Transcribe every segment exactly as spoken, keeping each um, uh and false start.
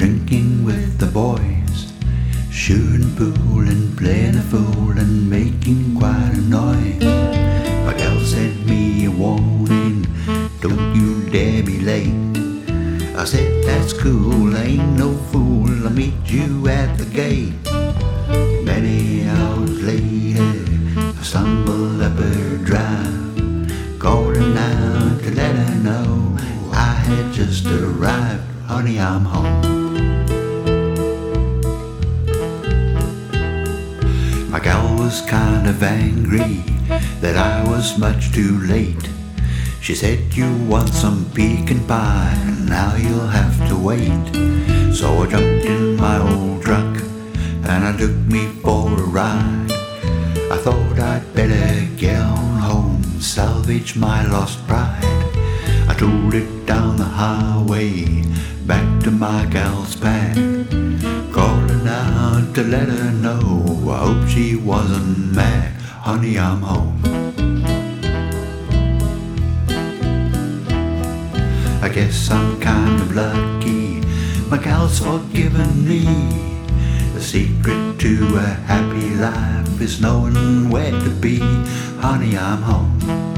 drinking with the boys, shooting pool and playing a fool and making quite a noise. My gal sent me a warning, don't you dare be late. I said, that's cool, I ain't no fool, I'll meet you at the gate. Many hours later, I stumbled up her drive, called her now to let her know I had just arrived. Honey, I'm home. My gal was kind of angry that I was much too late. She said, you want some pecan pie, now you'll have to wait. So I jumped in my old truck and I took me for a ride. I thought I'd better get on home, salvage my lost pride. I drove it down the highway, back to my gal's pad, calling out to let her know I hope she wasn't mad. Honey, I'm home. I guess I'm kind of lucky, my gal's forgiven me. The secret to a happy life is knowing where to be. Honey, I'm home.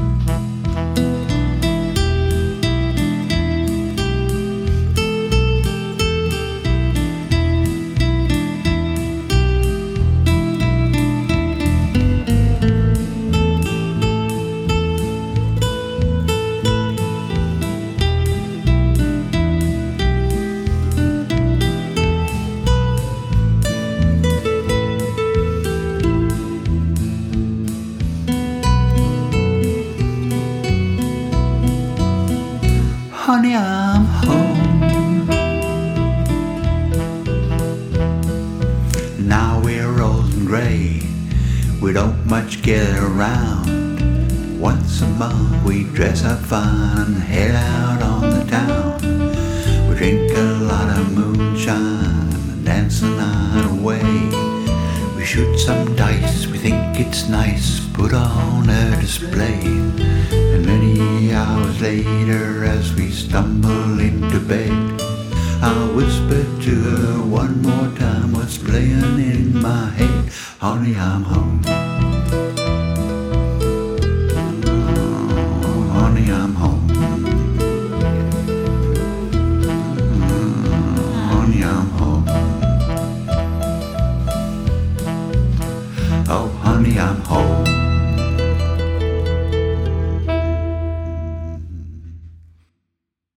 Honey, I'm home. Now we're old and grey, we don't much get around. Once a month we dress up fine and head out on the town. We drink a lot of moonshine and dance the night away. We shoot some dice, we think it's nice, put on a display. And many hours later, as we stumble into bed, I whisper to her one more time what's playing in my head. Honey, I'm home. Oh, honey, I'm home. Oh, honey, I'm home. Oh, honey, I'm home.